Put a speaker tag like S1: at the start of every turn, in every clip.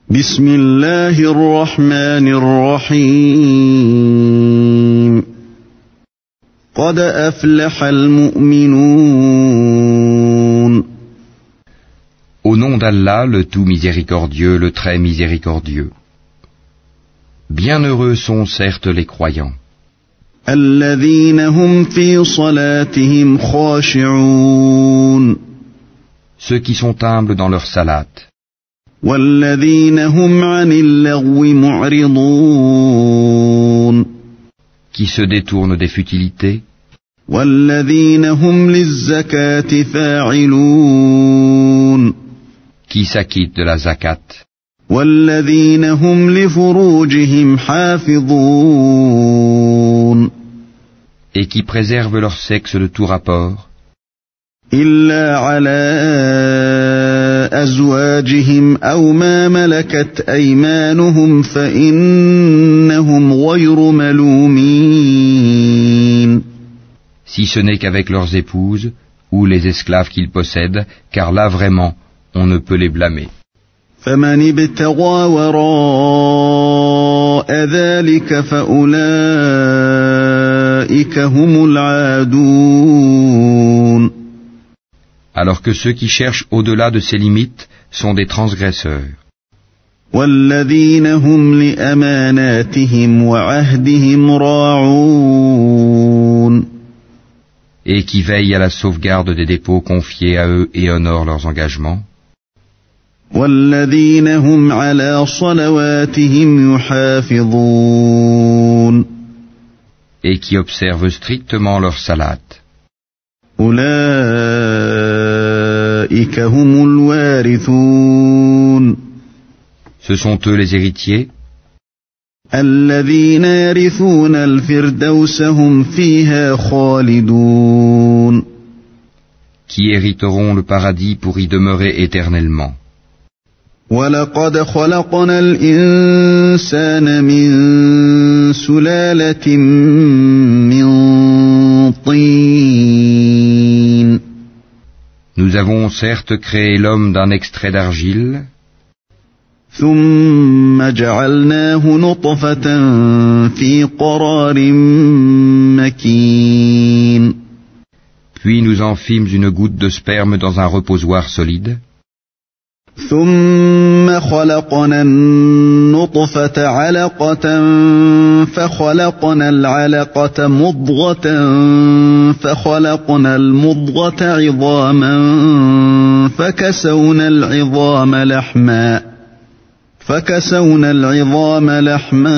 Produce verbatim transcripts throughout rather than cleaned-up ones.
S1: بسم الله الرحمن الرحيم قد أفلح المؤمنون
S2: Au nom d'Allah, le tout miséricordieux, le très miséricordieux. Bienheureux sont certes les croyants.
S1: الذين هم في صلاتهم خاشعون
S2: Ceux qui sont humbles dans leur salat.
S1: والذين هم عن اللغو معرضون
S2: Qui se détournent des futilités.
S1: والذين هم للزكاة فاعلون
S2: Qui s'acquittent de la zakat.
S1: والذين هم لفروجهم حافظون
S2: Et qui préservent leur sexe de tout rapport.
S1: إلا على أزواجهم أو ما ملكت أيمانهم فإنهم غير ملومين
S2: Si ce n'est qu'avec leurs épouses ou les esclaves qu'ils possèdent, car là vraiment, on ne peut les blâmer.
S1: فمن ابتغى وراء ذلك فأولئك هم العادون
S2: Alors que ceux qui cherchent au-delà de ces limites sont des transgresseurs.
S1: والذين هم لأماناتهم وعهدهم راعون
S2: Et qui veillent à la sauvegarde des dépôts confiés à eux et honorent leurs engagements.
S1: والذين هم على صلواتهم يحافظون
S2: Et qui observent strictement leur salat.
S1: أولئك هم الوارثون
S2: Ce sont eux les héritiers.
S1: الذين يرثون الفردوس هم فيها خالدون
S2: Qui hériteront le paradis pour y demeurer éternellement.
S1: ولقد خلقنا الإنسان من سلالة من طين
S2: Nous avons certes créé l'homme d'un extrait d'argile,
S1: ثم جعلناه نطفة في قرار مكين
S2: puis nous en fîmes une goutte de sperme dans un reposoir solide,
S1: ثم خلقنا النطفة علقة فخلقنا العلقة مضغة فخلقنا المضغة عظاما فكسونا العظام لحما فكسونا العظام لحما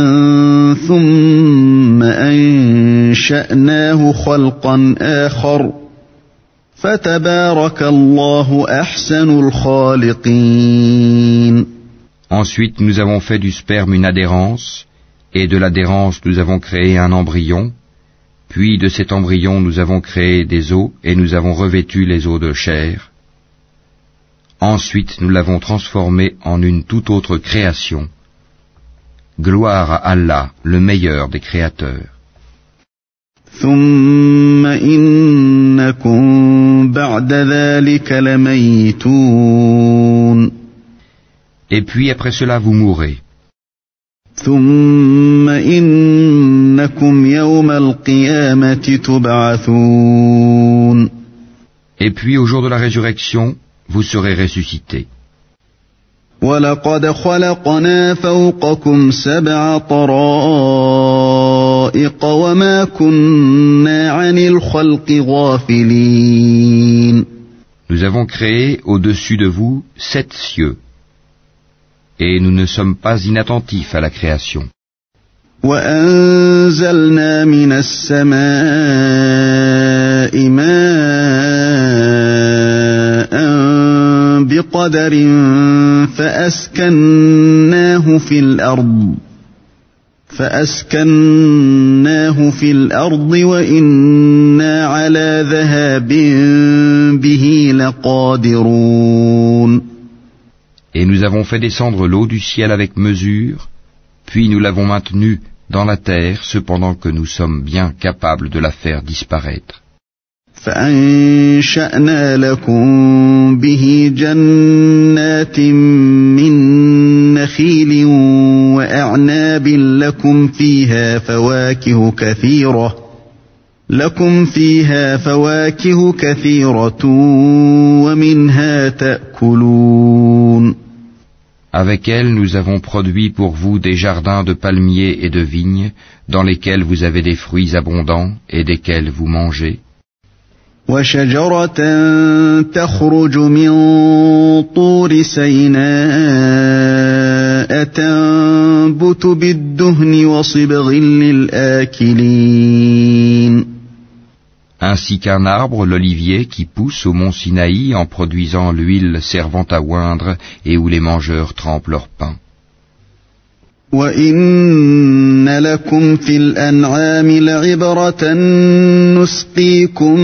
S1: ثم أنشأناه خلقا آخر فَتَبَارَكَ اللَّهُ أَحْسَنُ الْخَالِقِينَ
S2: ensuite nous avons fait du sperme une adhérence, et de l'adhérence nous avons créé un embryon, puis de cet embryon nous avons créé des os, et nous avons revêtu les os de chair. Ensuite nous l'avons transformé en une toute autre création. Gloire à Allah, le meilleur des créateurs.
S1: ثم إنكم بعد ذلك لميتون
S2: Et puis après cela vous mourrez.
S1: ثم إنكم يوم القيامة تبعثون
S2: Et puis au jour de la résurrection, vous serez ressuscités.
S1: وَلَقَدْ خَلَقْنَا فَوْقَكُمْ سَبْعَ طَرَائِقَ وَمَا كُنَّا عَنِ الْخَلْقِ غَافِلِينَ
S2: Nous avons créé au-dessus de vous sept cieux, et nous ne sommes pas inattentifs à la création.
S1: وَأَنزَلْنَا مِنَ السَّمَاءِ مَاءً بقدر فأسكناه في الأرض فأسكناه في الأرض وإنا على ذهاب به لقادرون
S2: Et nous avons fait descendre l'eau du ciel avec mesure, puis nous l'avons maintenue dans la terre, cependant que nous sommes bien capables de la faire disparaître.
S1: فأنشأنا لكم به جنات من نخيل وأعناب لكم فيها فواكه كثيرة لكم فيها فواكه كثيرة ومنها تأكلون.
S2: Avec elle, nous avons produit pour vous des jardins de palmiers et de vignes, dans lesquels vous avez des fruits abondants et desquels vous mangez.
S1: وشجرة تخرج من طور سيناء تنبت بالدهن وصبغ للآكلين.
S2: Ainsi qu'un arbre, l'olivier, qui pousse au mont Sinaï en produisant l'huile servant à oindre et où les mangeurs trempent leur pain.
S1: وَإِنَّ لَكُمْ فِي الْأَنْعَامِ لَعِبْرَةً نُسْقِيكُم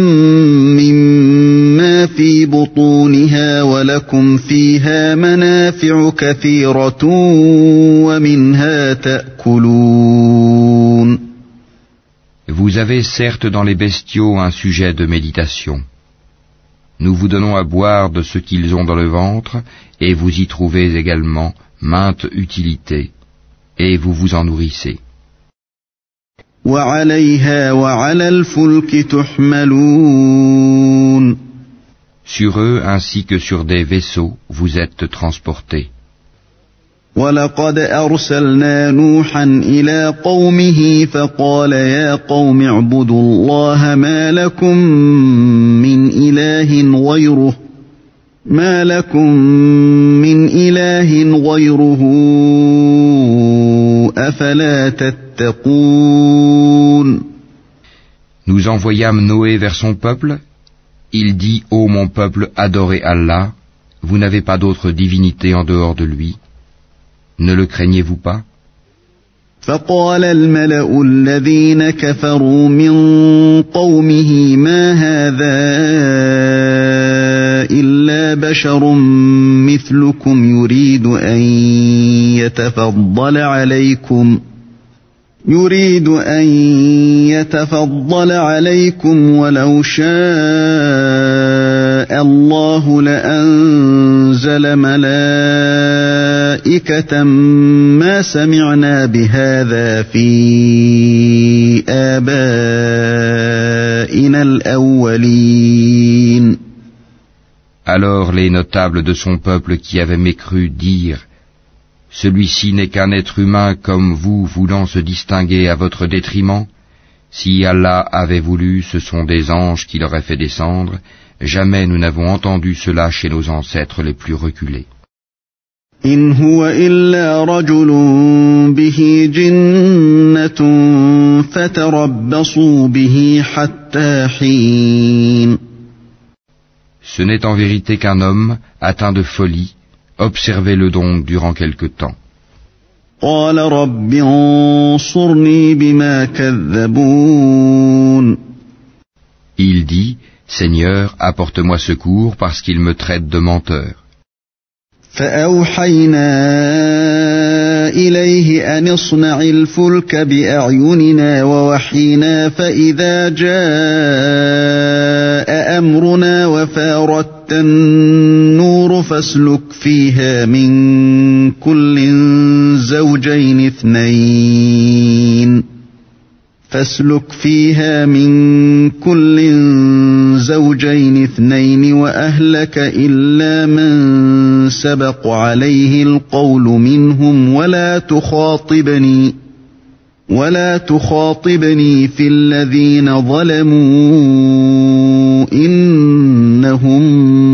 S1: مِّمَّا فِي بُطُونِهَا وَلَكُمْ فِيهَا مَنَافِعُ كَثِيرَةٌ وَمِنْهَا تَأْكُلُونَ.
S2: Vous avez certes dans les bestiaux un sujet de méditation. Nous vous donnons à boire de ce qu'ils ont dans le ventre, et vous y trouvez également maintes utilités, et vous vous en nourrissez.
S1: وَعَلَيْهَا وَعَلَى الْفُلْكِ تُحْمَلُونَ.
S2: Sur eux ainsi que sur des vaisseaux, vous êtes transportés.
S1: وَلَقَدْ أَرْسَلْنَا نُوحًا إِلَى قَوْمِهِ فَقَالَ يَا قَوْمِ اعْبُدُوا اللَّهَ مَا لَكُمْ مِنْ إِلَٰهٍ غَيْرُهُ ما لكم من إله غيره أفلا تتقون.
S2: Nous envoyâmes Noé vers son peuple. Il dit, ô mon peuple, adorez Allah, vous n'avez pas d'autre divinité en dehors de lui. Ne le craignez-vous pas?
S1: فقال الملأ الذين كفروا من قومه ما هذا إلا بشر مثلكم يريد أن يتفضل عليكم يريد أن يتفضل عليكم ولو شاء الله لأنزل ملائكة ما سمعنا بهذا في آبائنا الأولين.
S2: Alors les notables de son peuple qui avaient mécru dirent, celui-ci n'est qu'un être humain comme vous voulant se distinguer à votre détriment. Si Allah avait voulu, ce sont des anges qui l'auraient fait descendre. Jamais nous n'avons entendu cela chez nos ancêtres les plus reculés.
S1: إن هو إلا رجل به جنة فتربصوا به حتى حين.
S2: Ce n'est en vérité qu'un homme atteint de folie. Observez-le donc durant quelque temps.
S1: قال رب انصرني بما كذبون.
S2: Il dit, Seigneur, apporte-moi secours parce qu'ils me traitent de menteur.
S1: فأوحينا إليه أن اصنع الفلك بأعيننا ووحينا فإذا جاء أمرنا وفارت النور فاسلك فيها من كل زوجين اثنين فاسلك فيها من كل زوجين اثنين وأهلك إلا من سبق عليه القول منهم ولا تخاطبني ولا تخاطبني في الذين ظلموا إنهم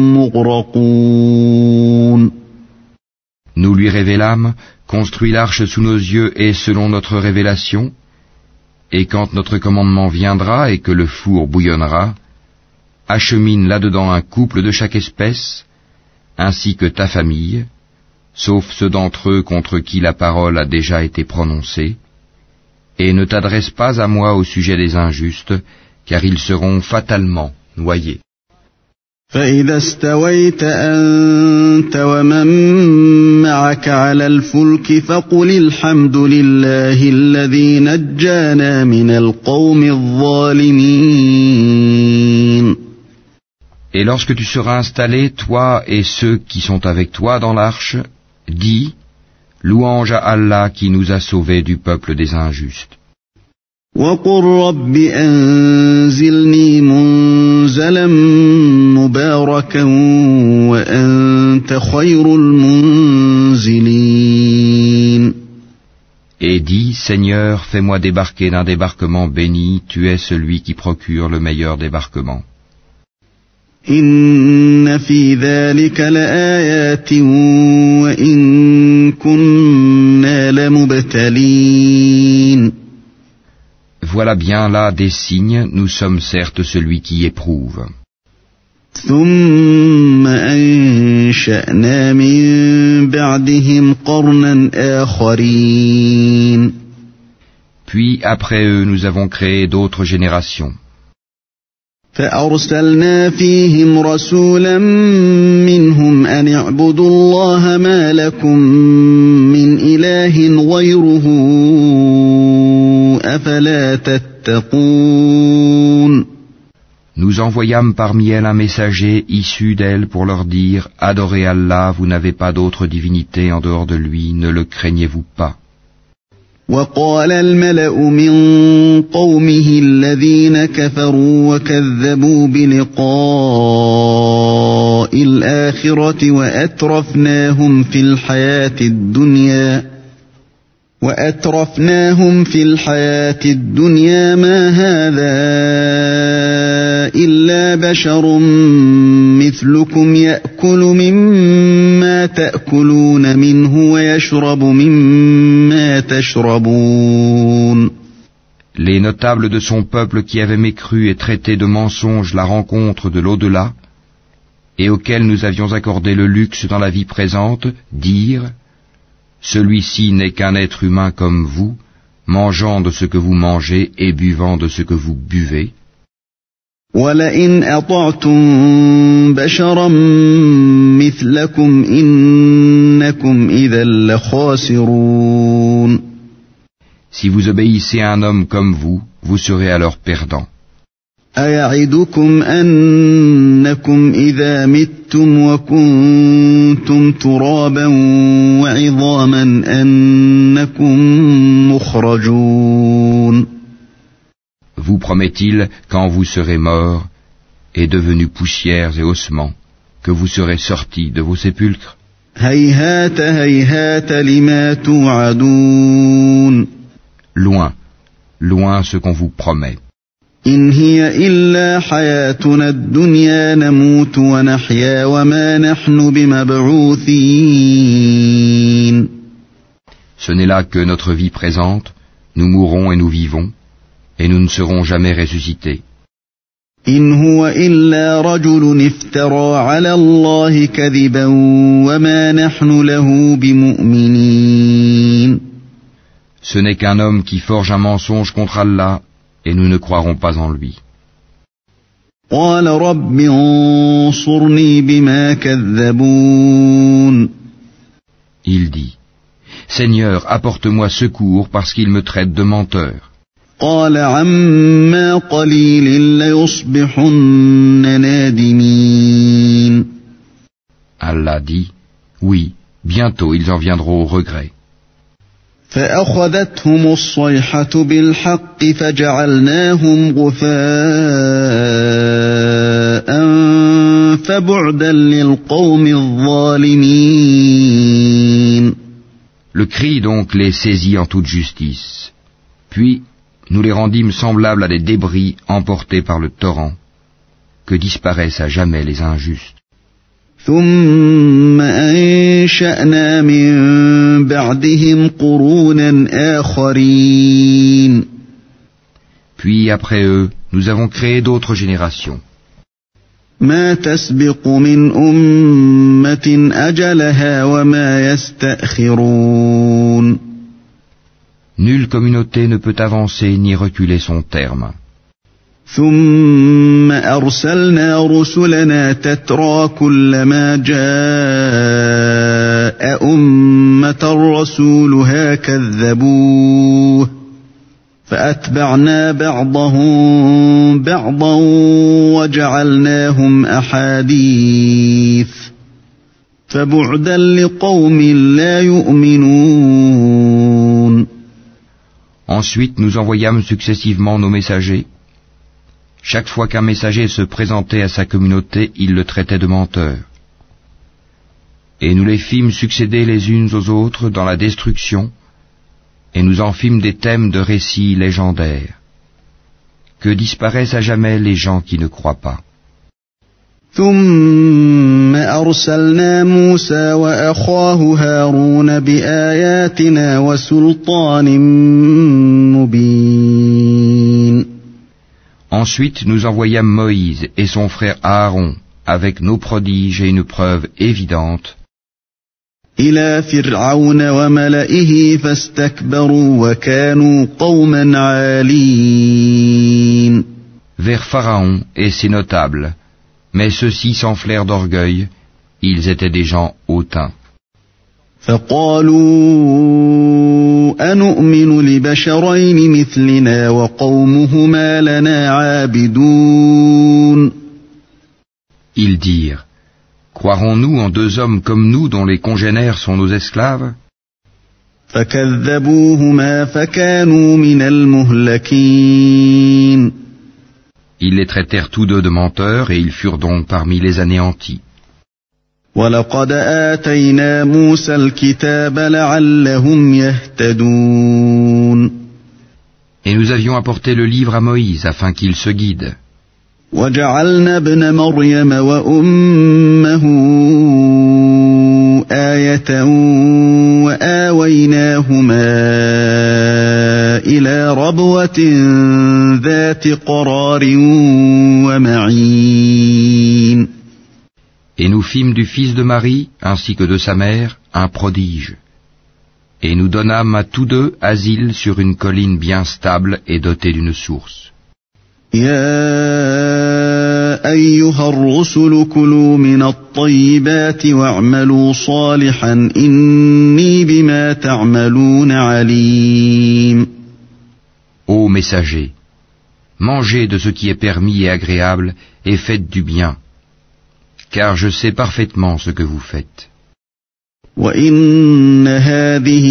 S1: مغرقون.
S2: Nous lui révélâmes, construis l'arche sous nos yeux et selon notre révélation. Et quand notre commandement viendra et que le four bouillonnera, achemine là-dedans un couple de chaque espèce, ainsi que ta famille, sauf ceux d'entre eux contre qui la parole a déjà été prononcée, et ne t'adresse pas à moi au sujet des injustes, car ils seront fatalement noyés.
S1: فإذا استويت أنت ومن معك على الفلك فقل الحمد لله الذي نجانا من القوم الظالمين.
S2: Et lorsque tu seras installé, toi et ceux qui sont avec toi dans l'arche, dis, Louange à Allah qui nous a sauvés du peuple des injustes.
S1: وَقُلْ رَبِّ أَنزِلْنِي مُنزَلًا مُبَارَكًا وَأَنْتَ خَيْرُ الْمُنزِلِينَ.
S2: Et dis, Seigneur, fais-moi débarquer d'un débarquement béni, tu es celui qui procure le meilleur débarquement.
S1: إِنَّ فِي ذَلِكَ لَآيَاتٍ وَإِن كُنَّا لَمُبْتَلِينَ.
S2: Voilà bien là des signes, nous sommes certes celui qui éprouve.
S1: ثُمَّ أَنشَأْنَا مِن بَعْدِهِمْ قَرْنًا آخَرِينَ.
S2: Puis après eux, nous avons créé d'autres générations.
S1: فأرسلنا فيهم رسولا منهم أن اعبدوا الله ما لكم من إله غيره أفلا تتقون.
S2: Nous envoyâmes parmi elles un messager issu d'elles pour leur dire « Adorez Allah, vous n'avez pas d'autre divinité en dehors de lui, ne le craignez-vous pas ».
S1: وقال الملأ من قومه الذين كفروا وكذبوا بلقاء الآخرة وأترفناهم في الحياة الدنيا وأترفناهم في الحياة الدنيا ما هذا إلا بشر مثلكم يأكل مما تأكلون منه ويشرب مما تشربون.
S2: Les notables de son peuple qui avaient mécru et traité de mensonge la rencontre de l'au-delà, et auxquels nous avions accordé le luxe dans la vie présente, dirent « Celui-ci n'est qu'un être humain comme vous, mangeant de ce que vous mangez et buvant de ce que vous buvez. »
S1: وَلَئِنْ أَطَعْتُمْ بَشَرًا مِثْلَكُمْ إِنَّكُمْ إِذًا لَخَاسِرُونَ.
S2: Si vous obéissez à un homme comme vous, vous serez alors perdant.
S1: أَيَعِدُكُمْ أَنَّكُمْ إِذَا مِتُّمْ وَكُنْتُمْ تُرَابًا وَعِظَامًا أَنَّكُمْ مُخْرَجُونَ.
S2: Vous promet-il, quand vous serez morts et devenus poussières et ossements, que vous serez sortis de vos sépulcres?
S1: هَيْهَاتَ هَيْهَاتَ لِمَا تُوعَدُونَ.
S2: Loin, loin ce qu'on vous promet.
S1: إِنْ هِيَ إِلَّا حَيَاتُنَا الدُّنْيَا نَمُوتُ وَنَحْيَا وَمَا نَحْنُ بِمَبْعُوثِينَ.
S2: Ce n'est là que notre vie présente, nous mourons et nous vivons, et nous ne serons jamais ressuscités.
S1: إِنْ هُوَ إِلَّا رَجُلٌ افْتَرَى عَلَى اللَّهِ كَذِبًا وَمَا نَحْنُ لَهُ بِمُؤْمِنِينَ.
S2: Ce n'est qu'un homme qui forge un mensonge contre Allah, et nous ne croirons pas en lui.
S1: قَالَ رَبِّ انصُرْنِي بِمَا كَذَّبُونِ.
S2: Il dit, Seigneur, apporte-moi secours parce qu'ils me traitent de menteur.
S1: قَالَ عَمَّا قَلِيلٍ لَيُصْبِحُنَّ نَادِمِينَ.
S2: Allah dit, oui, bientôt ils en viendront au regret.
S1: فَأَخَذَتْهُمُ الصَّيْحَةُ بِالْحَقِّ فَجَعَلْنَاهُمْ غُثَاءً فَبُعْدًا لِلْقَوْمِ الظَّالِمِينَ.
S2: Le cri donc les saisit en toute justice. Puis, nous les rendîmes semblables à des débris emportés par le torrent, que disparaissent à jamais les injustes.
S1: ثُمَّ أَنشَأْنَا مِن بَعْدِهِمْ قُرُونًا آخَرِينَ.
S2: Puis après eux, nous avons créé d'autres générations.
S1: مَا تَسْبِقُ مِنْ أُمَّةٍ أَجَلَهَا وَمَا يَسْتَأْخِرُونَ.
S2: Nulle communauté ne peut avancer ni reculer son terme.
S1: ثُمَّ أَرْسَلْنَا رُسُلَنَا تَتْرَىٰ كُلَّمَا جَاءَ أُمَّةً رَّسُولُهَا كَذَّبُوهُ فَأَتْبَعْنَا بَعْضَهُم بَعْضًا وَجَعَلْنَاهُمْ أَحَادِيثَ فبعدا لقوم لا يؤمنون.
S2: Ensuite nous envoyâmes successivement nos messagers. Chaque fois qu'un messager se présentait à sa communauté, il le traitait de menteur. Et nous les fîmes succéder les unes aux autres dans la destruction, et nous en fîmes des thèmes de récits légendaires. Que disparaissent à jamais les gens qui ne croient pas.
S1: ثم أرسلنا موسى وأخاه هارون بآياتنا وسلطان مبين.
S2: Ensuite nous envoyâmes Moïse et son frère Aaron avec nos prodiges et une preuve évidente
S1: إلى فرعون وملئه فاستكبروا وكانوا قوما عالين.
S2: vers Pharaon et ses notables, mais ceux-ci s'enflèrent d'orgueil, ils étaient des gens hautains.
S1: فقالوا أنؤمن لبشرين مثلنا وقومهما لنا عابدون.
S2: Ils dirent, croirons-nous en deux hommes comme nous dont les congénères sont nos esclaves?
S1: فكذبوهما فكانوا من المهلكين.
S2: Ils les traitèrent tous deux de menteurs et ils furent donc parmi les anéantis.
S1: وَلَقَدْ آتَيْنَا مُوسَى الْكِتَابَ لَعَلَّهُمْ يَهْتَدُونَ.
S2: Et nous avions apporté le livre à Moïse afin qu'il se guide.
S1: وَجَعَلْنَا ابْنَ مَرْيَمَ وَأُمَّهُ آيَةً وَآوَيْنَاهُمَا إِلَى رَبْوَةٍ ذَاتِ قَرَارٍ وَمَعِينٍ.
S2: Et nous fîmes du fils de Marie, ainsi que de sa mère, un prodige. Et nous donnâmes à tous deux asile sur une colline bien stable et dotée d'une source.
S1: يا أيها الرسل كلوا من الطيبات واعملوا صالحا إني بما تعملون عليم.
S2: Ô messagers, mangez de ce qui est permis et agréable et faites du bien, car je sais parfaitement ce que vous faites.
S1: وإن هذه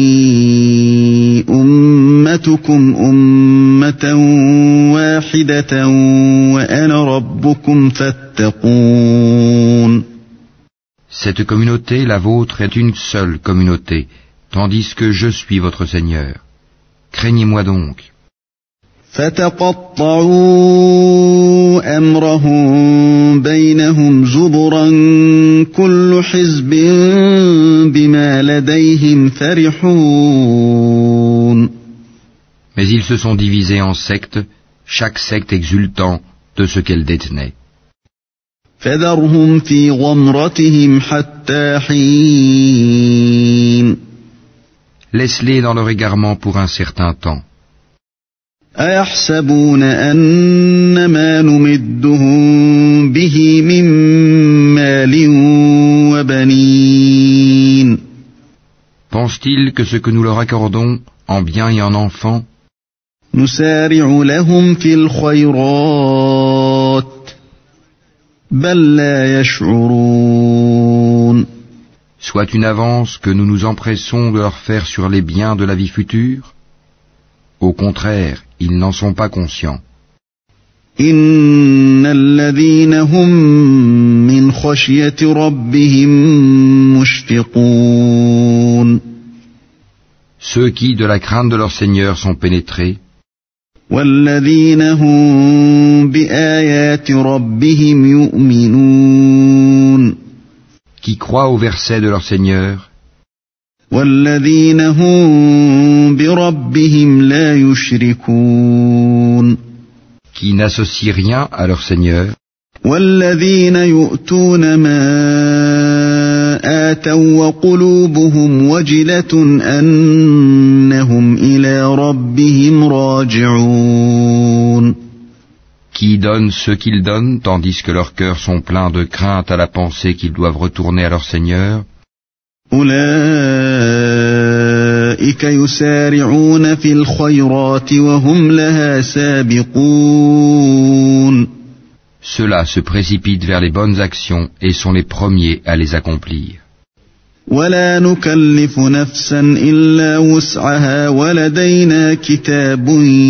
S1: أمتكم أمة واحدة وأنا ربكم فاتقون.
S2: Cette communauté, la vôtre, est une seule communauté, tandis que je suis votre Seigneur. Craignez-moi donc.
S1: فتقطعوا أمرهم بينهم زبرا كل حزب بما لديهم فرحون.
S2: Mais ils se sont divisés en sectes, chaque secte exultant de ce qu'elle détenait.
S1: فذرهم في غمرتهم حتى حين.
S2: Laisse-les dans leur égarement pour un certain temps.
S1: أيحسبون أن ما نمدهم به من مال وبنين.
S2: Pense-t-il que ce que nous leur accordons en biens et en enfants,
S1: نسارع لهم في الخيرات بل لا يشعرون.
S2: soit une avance que nous nous empressons de leur faire sur les biens de la vie future? Au contraire, ils n'en sont pas conscients.
S1: إن الذين هم من خشية ربهم مشفقون.
S2: Ceux qui, de la crainte de leur Seigneur, sont pénétrés,
S1: والذين هم بآيات ربهم يؤمنون.
S2: qui croient au verset de leur Seigneur,
S1: والذين هم بربهم لا يشركون.
S2: qui n'associent rien à leur Seigneur,
S1: والذين يؤتون ما آتوا وقلوبهم وجلة أنهم إلى ربهم راجعون.
S2: qui donnent ce qu'ils donnent, tandis que leurs cœurs sont pleins de crainte à la pensée qu'ils doivent retourner à leur Seigneur.
S1: أولئك يسارعون في الخيرات وهم لها سابقون.
S2: Ceux-là se précipitent vers les bonnes actions et sont les premiers à les accomplir.
S1: ولا نكلف نفسا إلا وسعها ولدينا كتاب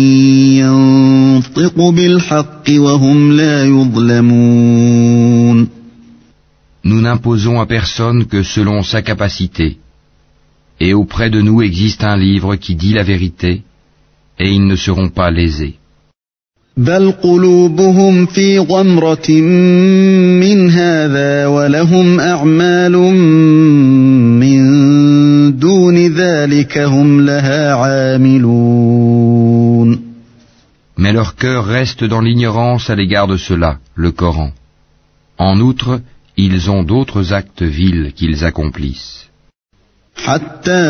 S1: ينطق بالحق وهم لا يظلمون.
S2: Nous n'imposons à personne que selon sa capacité, et auprès de nous existe un livre qui dit la vérité, et ils ne seront pas lésés.
S1: بل قلوبهم في غمرة من هذا ولهم أعمال من دون ذلك هم لها عاملون.
S2: Mais leur cœur reste dans l'ignorance à l'égard de cela, le Coran. En outre, ils ont d'autres actes vils qu'ils accomplissent.
S1: حتى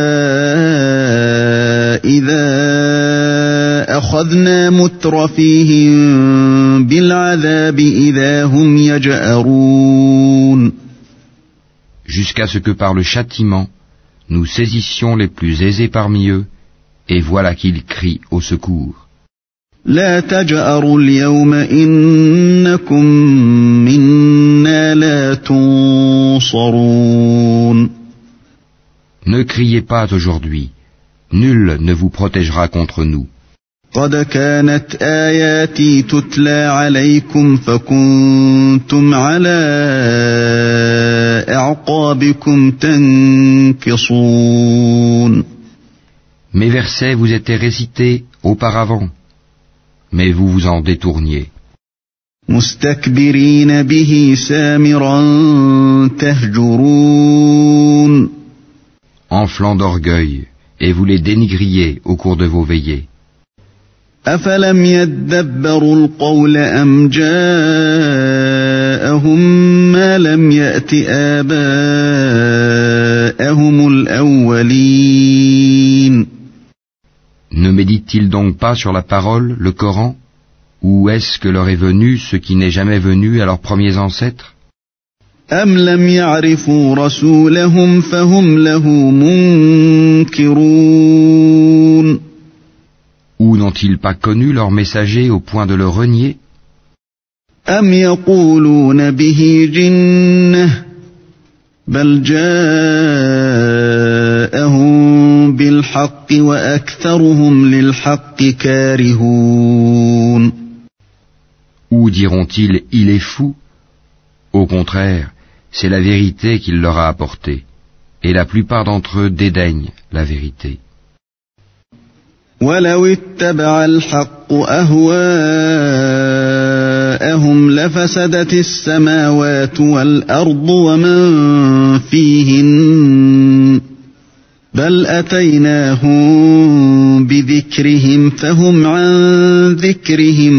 S1: إذا أخذنا مترفيهم بالعذاب إذا هم يجأرون.
S2: Jusqu'à ce que par le châtiment, nous saisissions les plus aisés parmi eux, et voilà qu'ils crient au secours.
S1: لا تجأروا اليوم إنكم منا لا تنصرون.
S2: Ne criez pas aujourd'hui, nul ne vous protégera contre nous.
S1: قد كانت آياتي تتلى عليكم فكنتم على أعقابكم تنكصون.
S2: Mes versets vous étaient récités auparavant, mais vous vous en détourniez.
S1: مستكبرين به سامرا تهجرون.
S2: Enflants d'orgueil, et vous les dénigriez au cours de vos veillées.
S1: أفلم يدبروا القول أم جاءهم ما لم يأت آباءهم الأولين.
S2: Ne médite-t-il donc pas sur la parole, le Coran, ou est-ce que leur est venu ce qui n'est jamais venu à leurs premiers ancêtres?
S1: أم لم يعرفوا رسولهم فهم له منكرون.
S2: Ou n'ont-ils pas connu leur messager au point de le renier?
S1: أم يقولون به جنة بل جاءهم بالحق وأكثرهم للحق كارهون.
S2: Ou diront-ils, il est fou? Au contraire, c'est la vérité qu'il leur a apportée, et la plupart d'entre eux dédaignent la vérité.
S1: ولو اتبع الحق أهواءهم لفسدت السماوات والأرض ومن فيهن بل أتيناهم بذكرهم فهم عن ذكرهم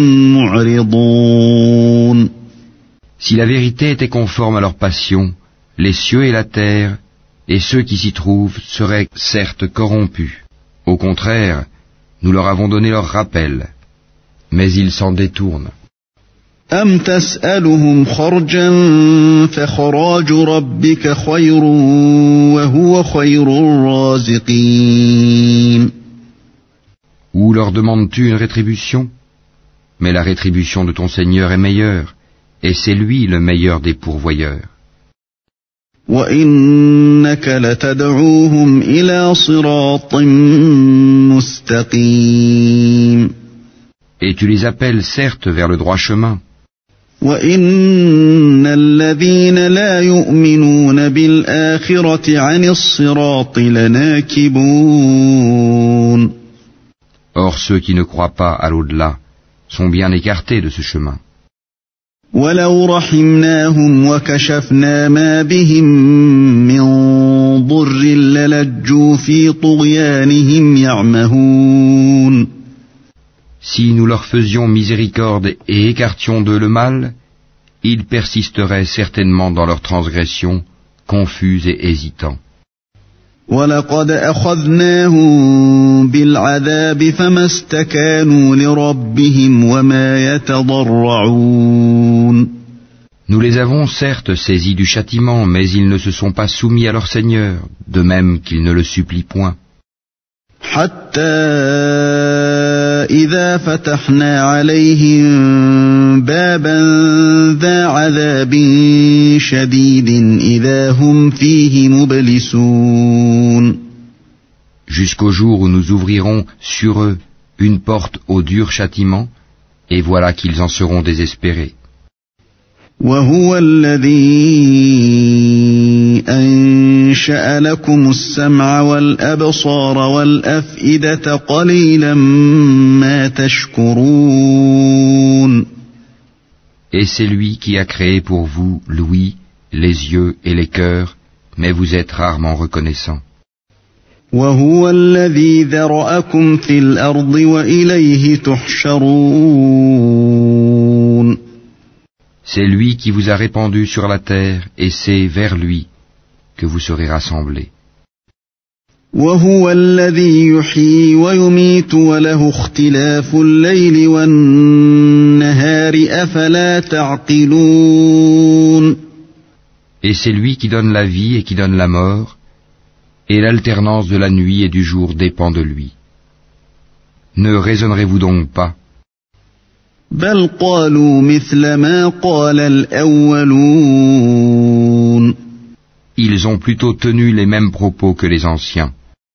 S1: معرضون.
S2: Si la vérité était conforme à leur passion, les cieux et la terre, et ceux qui s'y trouvent, seraient certes corrompus. Au contraire, nous leur avons donné leur rappel, mais ils s'en détournent.
S1: أم تسألهم خرجا فخراج ربك خير وهو خير الرازقين.
S2: Ou leur demandes-tu une rétribution? Mais la rétribution de ton Seigneur est meilleure, et c'est lui le meilleur des pourvoyeurs.
S1: وإنك لتدعوهم إلى صراط مستقيم.
S2: Et tu les appelles certes vers le droit chemin.
S1: وإن الذين لا يؤمنون بالآخرة عن الصراط لناكبون.
S2: Or ceux qui ne croient pas à l'au-delà sont bien écartés de ce chemin.
S1: ولو رحمناهم وكشفنا ما بهم من ضر للجوا في طغيانهم يعمهون.
S2: Si nous leur faisions miséricorde et écartions d'eux le mal, ils persisteraient certainement dans leur transgression, confus et hésitants.
S1: وَلَقَدْ أَخَذْنَاهُمْ بِالْعَذَابِ فَمَا اسْتَكَانُوا لِرَبِّهِمْ وَمَا يَتَضَرَّعُونَ.
S2: Nous les avons certes saisis du châtiment, mais ils ne se sont pas soumis à leur Seigneur, de même qu'ils ne le supplient point.
S1: حتى إذا فتحنا عليهم بابا ذا عذاب شديد إذا هم فيه مبلسون.
S2: Jusqu'au jour où nous ouvrirons sur eux une porte au dur châtiment, et voilà qu'ils en seront désespérés.
S1: وهو الذي أنشأ لكم السمع والأبصار والأفئدة قليلا ما تشكرون.
S2: Et c'est lui qui a créé pour vous l'ouïe, les yeux et les cœurs, mais vous êtes rarement reconnaissants.
S1: وهو الذي ذرأكم في الأرض وإليه تحشرون.
S2: C'est lui qui vous a répandu sur la terre, et c'est vers lui que vous serez rassemblés.
S1: وهو الذي يحيي ويميت وله اختلاف الليل والنهار أفلا تعقلون.
S2: Et c'est lui qui donne la vie et qui donne la mort, et l'alternance de la nuit et du jour dépend de lui. Ne raisonnerez-vous donc pas?
S1: بل قالوا مثل ما قال الأولون.
S2: Ils ont plutôt tenu les mêmes propos que les anciens.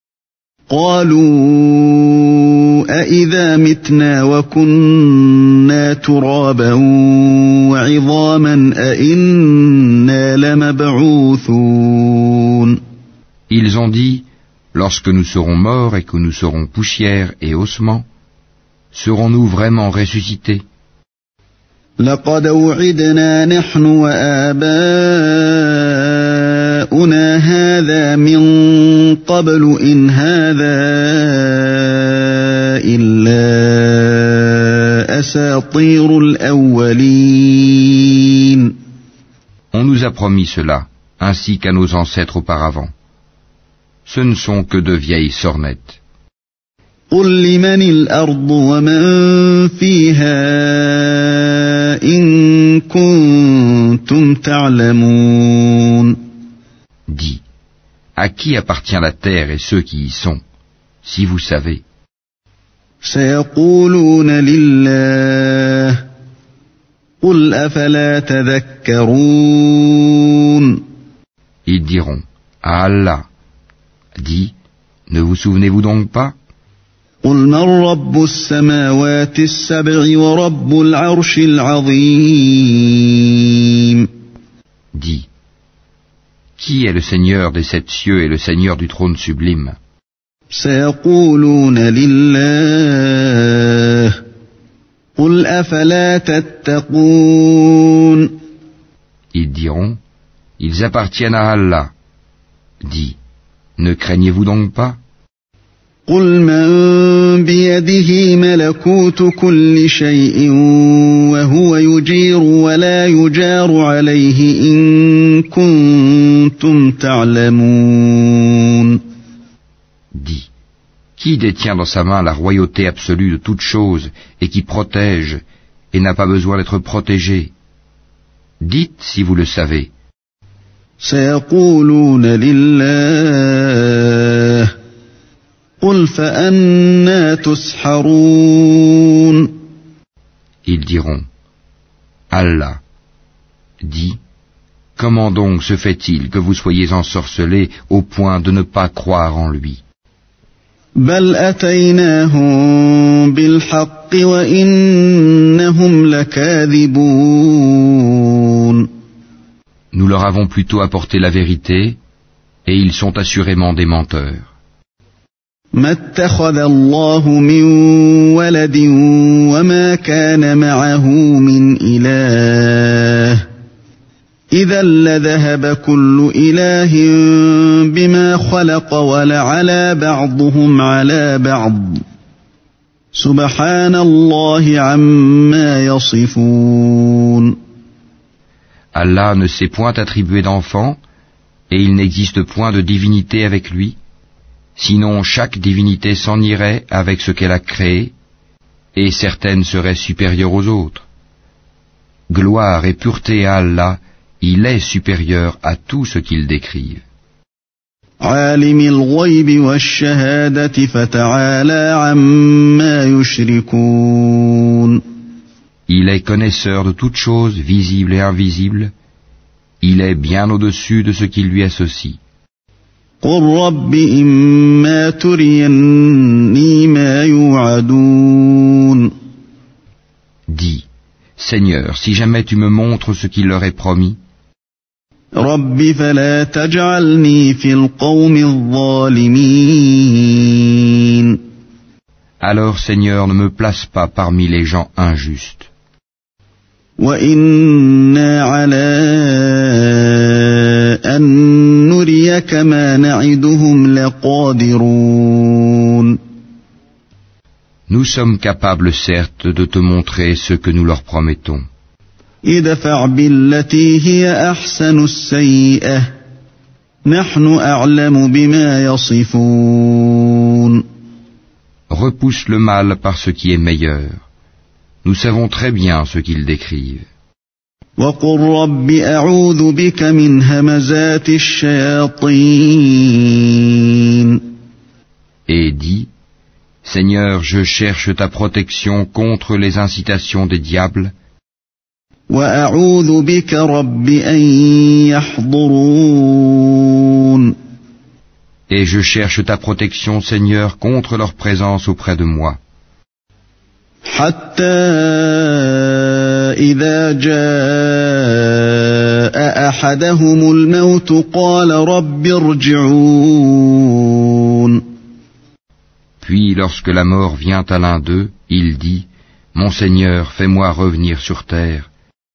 S1: قالوا أإذا متنا وكنا ترابا وعظاما أإنا لمبعوثون.
S2: Ils ont dit, lorsque nous serons morts et que nous serons poussière et ossements, serons-nous vraiment ressuscités?
S1: لقد وعدنا نحن وآباؤنا هذا من قبل إن هذا إلا أساطير الأولين.
S2: On nous a promis cela, ainsi qu'à nos ancêtres auparavant. Ce ne sont que de vieilles sornettes.
S1: قل لمن الأرض ومن فيها إن كنتم تعلمون.
S2: Dis, à qui appartient la terre et ceux qui y sont, si vous savez?
S1: سيقولون لله قل أفلا تذكرون.
S2: Ils diront, à Allah. Dis, ne vous souvenez-vous donc pas?
S1: قل من رب السماوات السبع ورب العرش العظيم.
S2: Dis, qui est le Seigneur des sept cieux et le Seigneur du trône sublime?
S1: سيقولون لله قل أفلا تتقون.
S2: Ils diront, ils appartiennent à Allah. Dis, ne craignez-vous donc pas?
S1: قل من بيده ملكوت كل شيء وهو يجير ولا يجار عليه إن كنتم تعلمون.
S2: Dis, qui détient dans sa main la royauté absolue de toutes choses et qui protège et n'a pas besoin d'être protégé? Dites si vous le savez.
S1: سيقولون لله قل فأنى تسحرون.
S2: Ils diront, Allah. Dis, comment donc se fait-il que vous soyez ensorcelés au point de ne pas croire en lui?
S1: بل أتيناهم بالحق وإنهم لكاذبون.
S2: Nous leur avons plutôt apporté la vérité, et ils sont assurément des menteurs.
S1: ما اتخذ الله من ولد وما كان معه من إله إذا لذهب كل إله بما خلق ولعلى بعضهم على بعض سبحان الله عما يصفون.
S2: Allah ne s'est point attribué d'enfant, et il n'existe point de divinité avec lui, sinon chaque divinité s'en irait avec ce qu'elle a créé, et certaines seraient supérieures aux autres. Gloire et pureté à Allah, il est supérieur à tout ce qu'ils décrivent.
S1: عالم الغيب والشهادة فتعالى عما يشركون.
S2: Il est connaisseur de toutes choses, visibles et invisibles. Il est bien au-dessus de ce qui lui associe.
S1: قل رب إما تريني ما يوعدون.
S2: Dis, Seigneur, si jamais tu me montres ce qu'il leur est promis,
S1: رب فلا تجعلني في القوم الظالمين.
S2: alors Seigneur, ne me place pas parmi les gens injustes.
S1: وإنا على أن نريك ما نعدهم لقادرون.
S2: Nous sommes capables, certes, de te montrer ce que nous leur promettons.
S1: ادفع بالتي هي أحسن السيئة نحن أعلم بما يصفون.
S2: Repousse le mal par ce qui est meilleur. Nous savons très bien ce qu'ils décrivent.
S1: وقل رب أعوذ بك من همزات الشياطين.
S2: Et dis, Seigneur, je cherche ta protection contre les incitations des diables,
S1: وأعوذ بك رب أن يحضرون.
S2: et je cherche ta protection, Seigneur, contre leur présence auprès de moi.
S1: حتى إذا جاء أحدهم الموت قال رب ارجعون.
S2: Puis, lorsque la mort vient à l'un d'eux, il dit, Mon Seigneur, fais-moi revenir sur terre,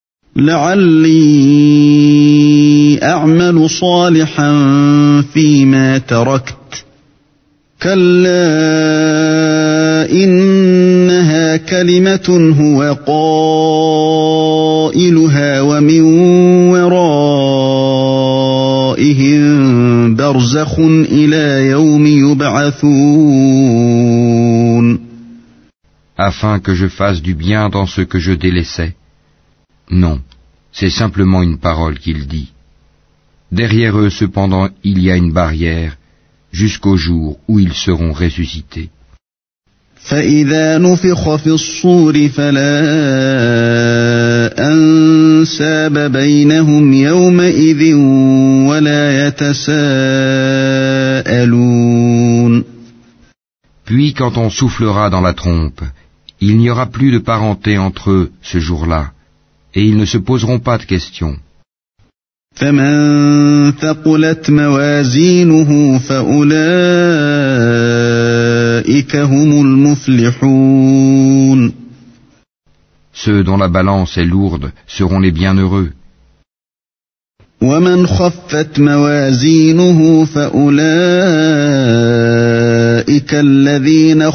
S1: لعلي أعمل صالحا فيما تركت كلا إنها كلمة هو قائلها ومن ورائهم برزخ إلى يوم يبعثون.
S2: afin que je fasse du bien dans ce que je délaissais. Non, c'est simplement une parole qu'il dit. Derrière eux, cependant, il y a une barrière, jusqu'au jour où ils seront ressuscités.
S1: فإذا نفخ في الصور فلا أنساب بينهم يومئذ ولا يتساءلون.
S2: Puis quand on soufflera dans la trompe, il n'y aura plus de parenté entre eux ce jour-là, et ils ne se poseront pas de questions.
S1: فمن ثقلت موازينه فأولئك هم المفلحون.
S2: Ceux dont la balance est lourde seront les bienheureux.
S1: ومن خفت موازينه فأولئك الذين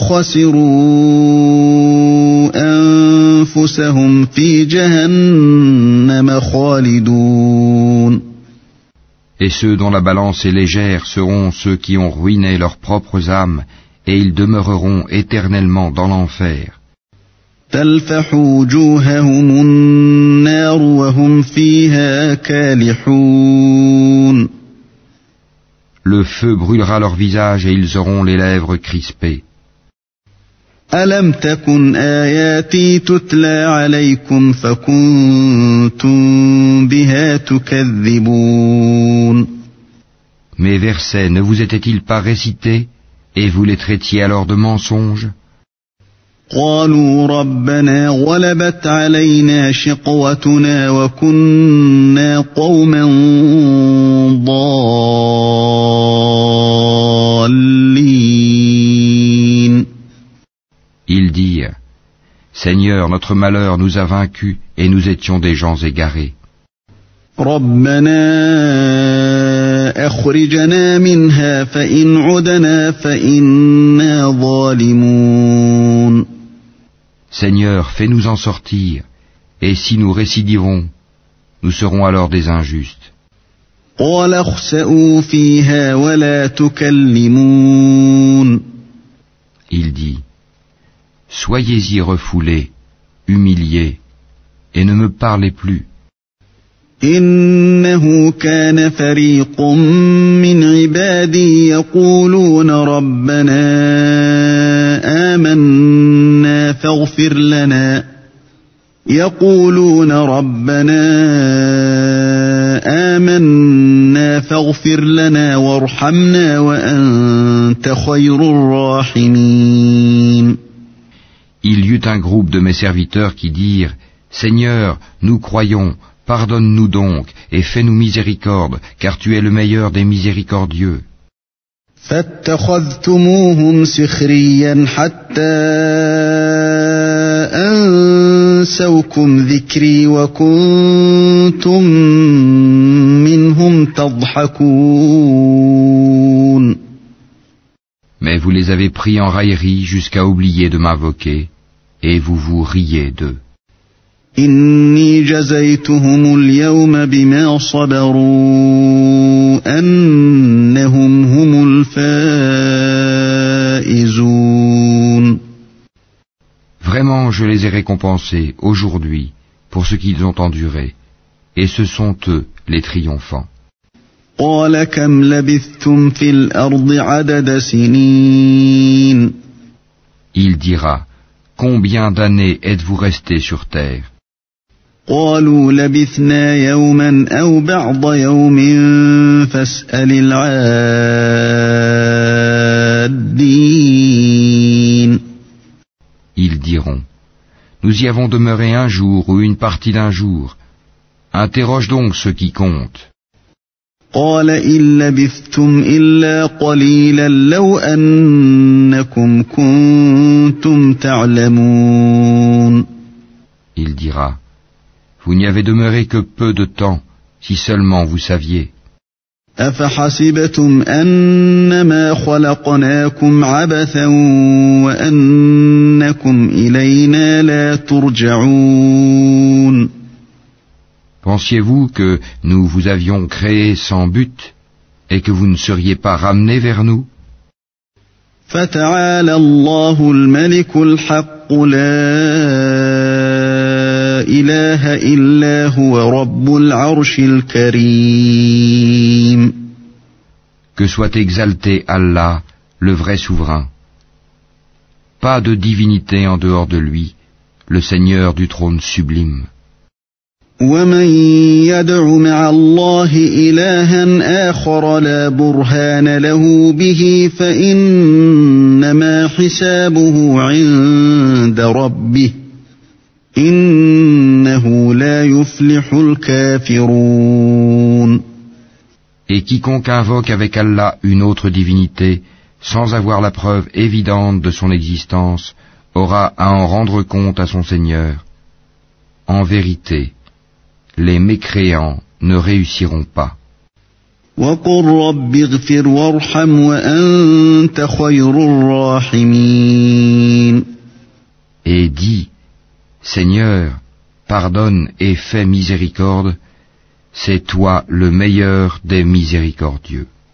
S1: خسروا أنفسهم في جهنم خالدون.
S2: Et ceux dont la balance est légère seront ceux qui ont ruiné leurs propres âmes, et ils demeureront éternellement dans l'enfer.
S1: تلفح وجوههم النار وهم فيها كالحون.
S2: Le feu brûlera leur visage et ils auront les lèvres crispées.
S1: ألم تكن آياتي تتلى عليكم فكنتم بها تكذبون.
S2: Mes versets ne vous étaient-ils pas récités, et vous les traitiez alors de mensonges?
S1: قالوا ربنا غلبت علينا شقوتنا وكنا قوما ضالين.
S2: Ils dirent, Seigneur, notre malheur nous a vaincus et nous étions des gens égarés.
S1: ربنا أخرجنا منها فإن عدنا فإنا ظالمون.
S2: Seigneur, fais-nous en sortir, et si nous récidivons, nous serons alors des injustes.
S1: قال اخسئوا فيها ولا تكلمون.
S2: Il dit, Soyez-y refoulés, humiliés, et ne me parlez plus.
S1: إنه كان فريق من عبادي يقولون ربنا آمنا فاغفر لنا يقولون ربنا آمنا فاغفر لنا وارحمنا وأنت خير الراحمين.
S2: Il y eut un groupe de mes serviteurs qui dirent, Seigneur, nous croyons, pardonne-nous donc et fais-nous miséricorde, car tu es le meilleur des miséricordieux.
S1: فاتخذتموهم سخريا حتى أنسوكم ذكري وكنتم منهم تضحكون.
S2: Mais vous les avez pris en raillerie jusqu'à oublier de m'invoquer, et vous vous riez d'eux.
S1: إني جزيتهم اليوم بما صبروا أنهم هم الفائزون.
S2: Vraiment, je les ai récompensés aujourd'hui pour ce qu'ils ont enduré, et ce sont eux les triomphants.
S1: قال كم لبثتم في الأرض عدد سنين.
S2: Il dira, combien d'années êtes-vous restés sur terre?
S1: قالوا لبثنا يوما أو بعض يوم فاسأل العادين.
S2: Ils diront, nous y avons demeuré un jour ou une partie d'un jour. Interroge donc ceux qui comptent.
S1: قال إن لبثتم إلا قليلا لو أنكم كنتم تعلمون.
S2: Il dira, vous n'y avez demeuré que peu de temps, si seulement vous saviez.
S1: أفحسبتم أنما خلقناكم عبثا وأنكم إلينا لا ترجعون.
S2: Pensiez-vous que nous vous avions créé sans but et que vous ne seriez pas ramenés vers nous?
S1: فتعالى الله الملك الحق لا إله إلا هو رب العرش الكريم.
S2: Que soit exalté Allah, le vrai souverain. Pas de divinité en dehors de lui, le Seigneur du trône sublime.
S1: ومن يدع مع الله إلها آخر لا برهان له به فإنما حسابه عند ربه إنه لا يفلح الكافرون.
S2: Et quiconque invoque avec Allah une autre divinité, sans avoir la preuve évidente de son existence, aura à en rendre compte à son Seigneur. En vérité, les mécréants ne réussiront pas.
S1: وقل رب اغفر وارحم وأنت خير الراحمين.
S2: Et dis, Seigneur, pardonne et fais miséricorde, c'est toi le meilleur des miséricordieux.